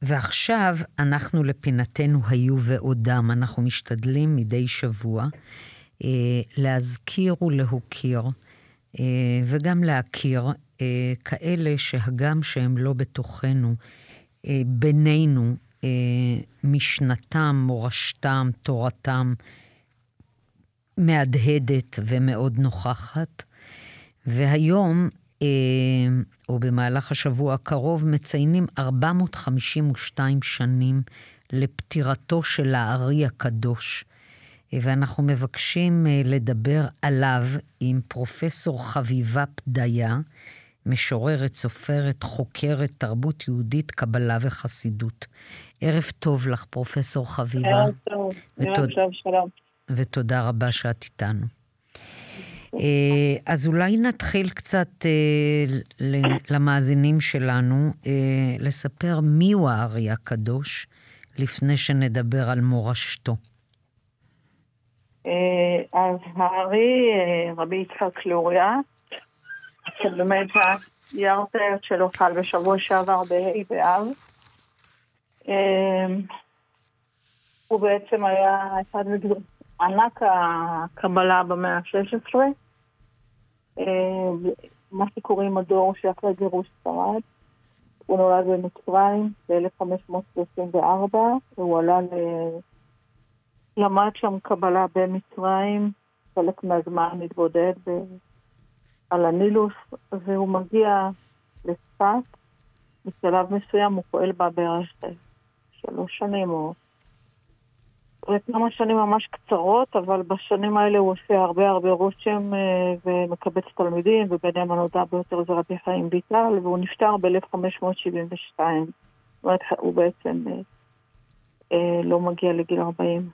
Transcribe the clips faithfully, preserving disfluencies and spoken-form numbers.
ועכשיו אנחנו לפינתנו היו ועודם, אנחנו משתדלים מדי שבוע אה, להזכיר ולהוקיר, אה, וגם להכיר אה, כאלה שהגם שהם לא בתוכנו, אה, בינינו, אה, משנתם, מורשתם, תורתם, מהדהדת ומאוד נוכחת. והיום, אה, או במהלך השבוע הקרוב, מציינים ארבע מאות חמישים ושתיים שנים לפטירתו של הארי הקדוש. אה, ואנחנו מבקשים אה, לדבר עליו עם פרופסור חביבה פדיה, משוררת, סופרת, חוקרת, תרבות יהודית, קבלה וחסידות. ערב טוב לך, פרופסור חביבה. ערב טוב, ערב טוב, שלום. ותודה רבה שאת איתנו. אז אולי נתחיל קצת למאזינים שלנו, לספר מיהו הארי הקדוש, לפני שנדבר על מורשתו. אז הארי, רבי יצחק לוריה, שבאמת היארצייט שלו חל בשבוע שעבר בה' באב. הוא בעצם היה אחד ענק הקבלה במאה ה-שש עשרה, מה שקוראים הדור שאחרי גירוש ספרד. הוא נולד במצרים ב-אלף חמש מאות שלושים וארבע, והוא עלה ל... למד שם קבלה במצרים, חלק מהזמן מתבודד ב... על הנילוס, והוא מגיע לצפת. בשלב מסוים הוא פועל בה בערך שלוש שנים או כמה שנים ממש קצרות, אבל בשנים האלה הוא עושה הרבה הרבה רושם ומקבץ תלמידים, וביניהם הנודע ביותר זה רבי חיים ויטל, והוא נפטר ב-אלף חמש מאות שבעים ושתיים. זאת אומרת, הוא בעצם לא מגיע לגיל ארבעים.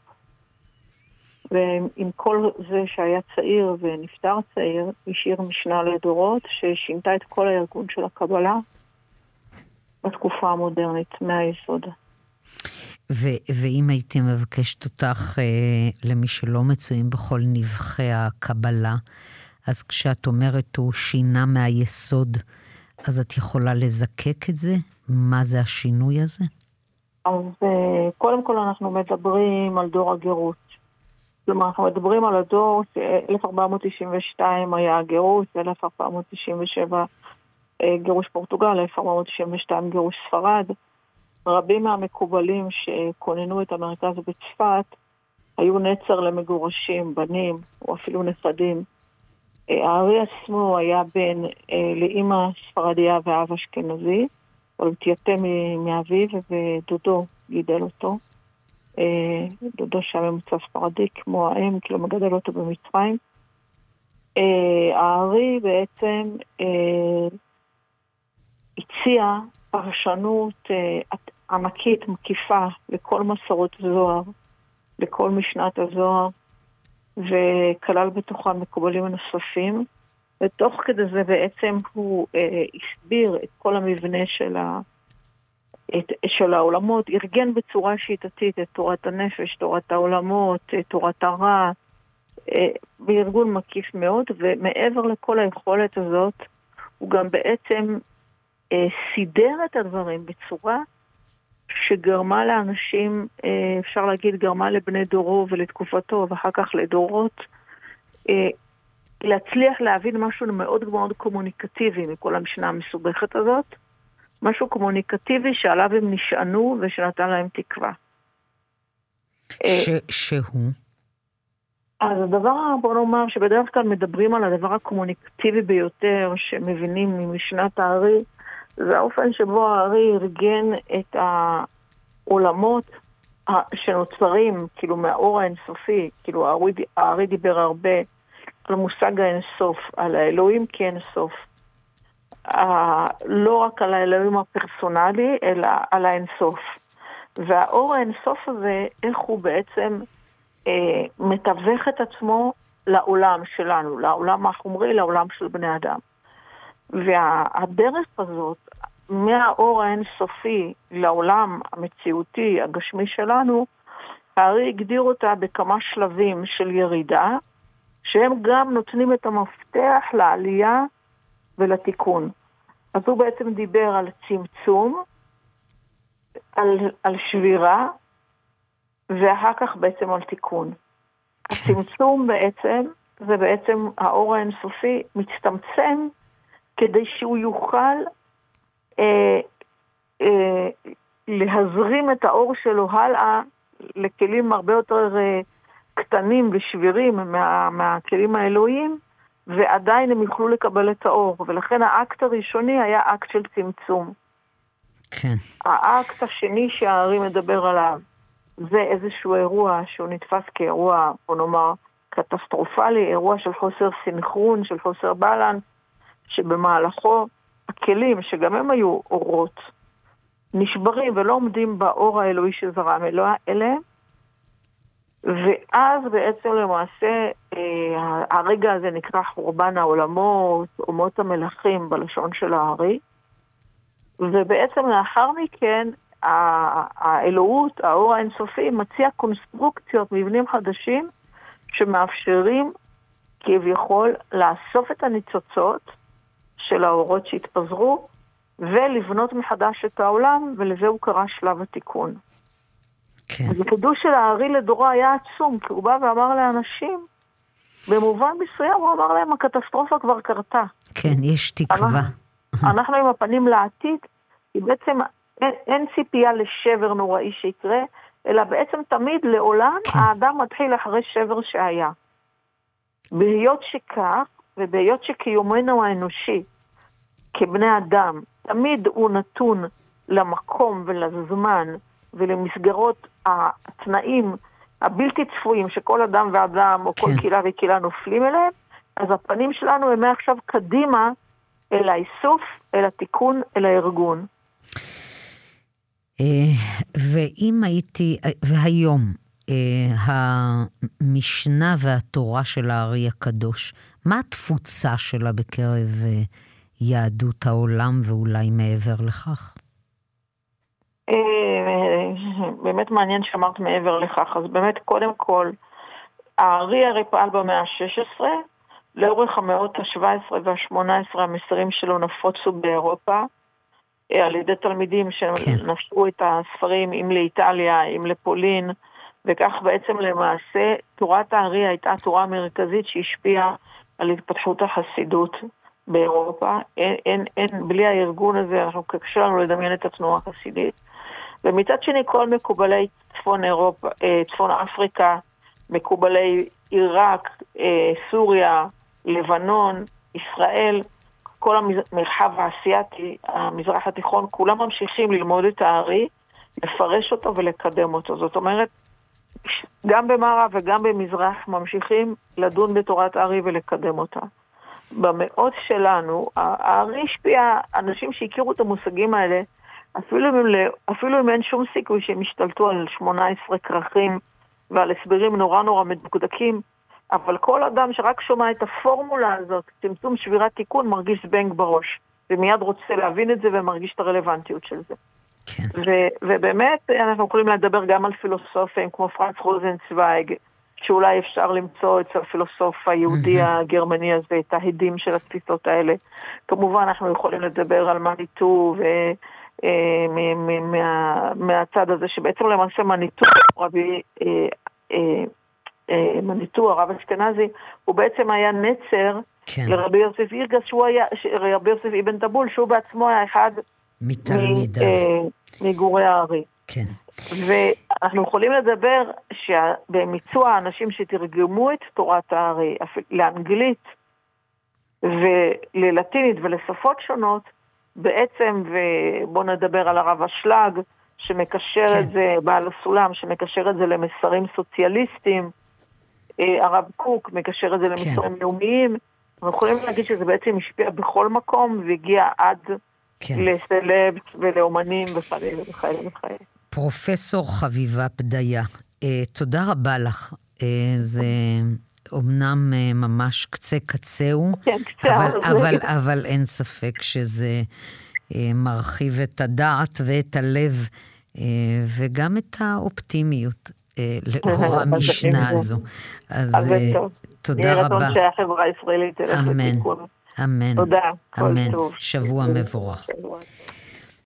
ועם כל זה שהיה צעיר ונפטר צעיר, השאיר משנה לדורות ששינתה את כל הארגון של הקבלה בתקופה המודרנית, מהיסוד. ו- ואם הייתי מבקשת אותך, אה, למי שלא מצויים בכל נבחי הקבלה, אז כשאת אומרת הוא שינה מהיסוד, אז את יכולה לזקק את זה? מה זה השינוי הזה? אז אה, קודם כל אנחנו מדברים על דור הגירוש. כלומר, אנחנו מדברים על הדור ש-אלף ארבע מאות תשעים ושתיים היה הגירוש, אלף ארבע מאות תשעים ושבע אה, גירוש פורטוגל, אלף ארבע מאות תשעים ושתיים גירוש ספרד. רבים מהמקובלים שכוננו את המרכז בצפת היו נצר למגורשים, בנים או אפילו נכדים. הארי עצמו היה בן לאמא ספרדיה ואב אשכנזי, אבל התייתם מאביו ודודו גידל אותו. דודו שהיה ממוצא ספרדי כמו האם, כאילו מגדל אותו במצרים. הארי בעצם הציע פרשנות ענקית, מקיפה, לכל מסורות זוהר, לכל משנת הזוהר, וכלל בתוכה מקובלים הנוספים, ותוך כדי זה בעצם הוא אה, הסביר את כל המבנה של, ה, את, של העולמות, ארגן בצורה שיטתית את תורת הנפש, תורת העולמות, את תורת הרע, אה, בארגון מקיף מאוד, ומעבר לכל היכולת הזאת, הוא גם בעצם אה, סידר את הדברים בצורה שגרמה לאנשים, אפשר להגיד, גרמה לבני דורו ולתקופתו, ואחר כך לדורות, להצליח להבין משהו מאוד מאוד קומוניקטיבי מכל המשנה המסובכת הזאת, משהו קומוניקטיבי שעליו הם נשענו ושנתן להם תקווה. ש- שהוא? אז הדבר, בוא נאמר, שבדרך כלל מדברים על הדבר הקומוניקטיבי ביותר, שמבינים ממשנת הארי, זה האופן שבו הארי ארגן את העולמות שנוצרים, כאילו מהאור האינסופי, כאילו הארי דיבר הרבה על מושג האינסוף, על האלוהים כאינסוף. לא רק על האלוהים הפרסונלי, אלא על האינסוף. והאור האינסוף הזה, איך הוא בעצם אה, מתווך את עצמו לעולם שלנו, לעולם החומרי, לעולם של בני אדם. והדרך הזאת, מהאור האינסופי לעולם המציאותי, הגשמי שלנו, הארי הגדיר אותה בכמה שלבים של ירידה, שהם גם נותנים את המפתח לעלייה ולתיקון. אז הוא בעצם דיבר על צמצום, על, על שבירה, ואחר כך בעצם על תיקון. הצמצום בעצם, זה בעצם האור האינסופי מצטמצם, כדי שהוא יוכל אה, אה, להזרים את האור שלו הלאה, לכלים הרבה יותר אה, קטנים ושבירים מה, מהכלים האלוהיים, ועדיין הם יוכלו לקבל את האור. ולכן האקט הראשוני היה אקט של צמצום. כן. האקט השני שהארי מדבר עליו, זה איזשהו אירוע שהוא נתפס כאירוע, בוא נאמר, קטסטרופלי, אירוע של חוסר סינכרון, של חוסר בלנס, שבמהלכו הכלים, שגם הם היו אורות, נשברים ולא עומדים באור האלוהי שזרם אליהם, ואז בעצם למעשה אה, הרגע הזה נקרא חורבן העולמות, אומות המלכים בלשון של הארי, ובעצם לאחר מכן האלוהות, האור האינסופי, מציע קונסטרוקציות, מבנים חדשים, שמאפשרים כביכול לאסוף את הניצוצות של האורות שהתפזרו, ולבנות מחדש את העולם, ולזה הוא קרא שלב התיקון. כן. אז החידוש של הארי לדורו היה עצום, כי הוא בא ואמר לאנשים, במובן מסוים הוא אמר להם, הקטסטרופה כבר קרתה. כן, יש תקווה. אנחנו, אנחנו עם הפנים לעתיד, כי בעצם אין, אין ציפייה לשבר נוראי שיקרה, אלא בעצם תמיד לעולם כן. האדם מתחיל אחרי שבר שהיה. בהיות שכך, ובהיות שקיומנו האנושי, כבני אדם, תמיד הוא נתון למקום ולזמן, ולמסגרות התנאים הבלתי צפויים, שכל אדם ואדם, או כל כן. קהילה וקהילה נופלים אליהם, אז הפנים שלנו הם מעכשיו קדימה, אל האיסוף, אל התיקון, אל הארגון. ואם הייתי, והיום, המשנה והתורה של הארי הקדוש, מה התפוצה שלה בקרב יהדות העולם ואולי מעבר לכך? באמת מעניין שאמרת מעבר לכך. אז באמת קודם כל, הארי הרי פעל במאה ה-שש עשרה, לאורך המאות ה-שבע עשרה וה-שמונה עשרה המסרים שלו נפוצו באירופה, על ידי תלמידים שנשאו את הספרים, אם לאיטליה, אם לפולין, וכך בעצם למעשה תורת הארי הייתה תורה מרכזית שהשפיעה על התפתחות החסידות באירופה. אין, אין, אין, בלי הארגון הזה אנחנו קשה לנו לדמיין את התנועה החסידית. ומצד שני כל מקובלי צפון אירופה, צפון אפריקה, מקובלי עיראק, סוריה, לבנון, ישראל, כל המרחב האסייתי, המזרח התיכון, כולם ממשיכים ללמוד את הארי, לפרש אותו ולקדם אותו. זאת אומרת, גם במערב וגם במזרח ממשיכים לדון בתורת הארי ולקדם אותה. במאות שלנו, הארי השפיע, אנשים שהכירו את המושגים האלה, אפילו אם, אפילו אם אין שום סיכוי שהם השתלטו על שמונה עשרה כרכים ועל הסברים נורא נורא מדוקדקים, אבל כל אדם שרק שומע את הפורמולה הזאת, צמצום שבירת תיקון, מרגיש זבנג בראש, ומיד רוצה להבין את זה ומרגיש את הרלוונטיות של זה. כן. ו- ובאמת אנחנו יכולים לדבר גם על פילוסופים כמו פרנץ רוזנצוויג, שאולי אפשר למצוא אצל הפילוסוף היהודי הגרמני הזה את ההדים של התפיסות האלה. כמובן אנחנו יכולים לדבר על מניטו ו... מהצד הזה שבעצם למעשה מניטו רבי מניטו הרב אשכנזי הוא בעצם היה נצר לרבי יוסף אירגס שהוא היה רבי יוסף אבן טבול שהוא בעצמו היה אחד מתלמידיו מגורי הארי. כן. ואנחנו יכולים לדבר שבמיצוע האנשים שתרגמו את תורת הארי לאנגלית וללטינית ולשפות שונות בעצם, ובוא נדבר על הרב אשלג, שמקשר כן. את זה, בעל הסולם, שמקשר את זה למסרים סוציאליסטיים, הרב קוק מקשר את זה למסרים כן. לאומיים, אנחנו יכולים להגיד שזה בעצם השפיע בכל מקום, והגיע עד כן. לסלבס ולאומנים וכאלה וכאלה וכאלה. פרופסור חביבה פדיה, תודה רבה לך, זה... אמנם ממש קצה קצהו, כן, קצה אבל, אבל, אבל אין ספק שזה מרחיב את הדעת ואת הלב, וגם את האופטימיות לאור המשנה הזו. אז תודה רבה. יהיה רצון שהחברה הישראלית תלך לתיקון. אמן, תודה, אמן. שבוע מבורך.